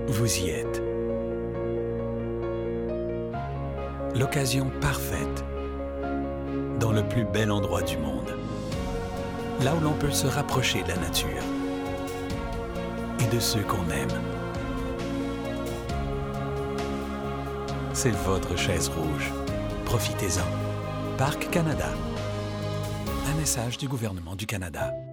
Vous y êtes. L'occasion parfaite. Dans le plus bel endroit du monde. Là où l'on peut se rapprocher de la nature. Et de ceux qu'on aime. C'est votre chaise rouge. Profitez-en. Parc Canada. Un message du gouvernement du Canada.